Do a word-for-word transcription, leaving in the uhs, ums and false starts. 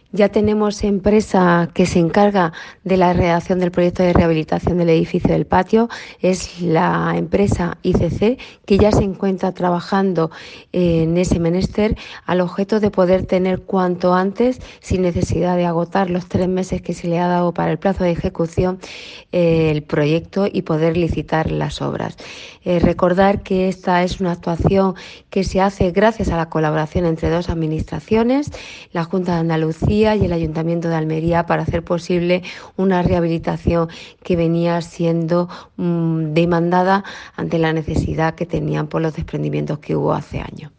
Ya tenemos empresa que se encarga de la redacción del proyecto de rehabilitación del edificio del patio. Es la empresa I C C, que ya se encuentra trabajando en ese menester al objeto de poder tener cuanto antes, sin necesidad de agotar los tres meses que se le ha dado para el plazo de ejecución, eh, el proyecto y poder licitar las obras. Eh, recordar que esta es una actuación que se hace gracias a la colaboración entre dos administraciones, la Junta de Andalucía y el Ayuntamiento de Almería, para hacer posible una rehabilitación que venía siendo mmm, demandada ante la necesidad que tenían por los desprendimientos que hubo hace años.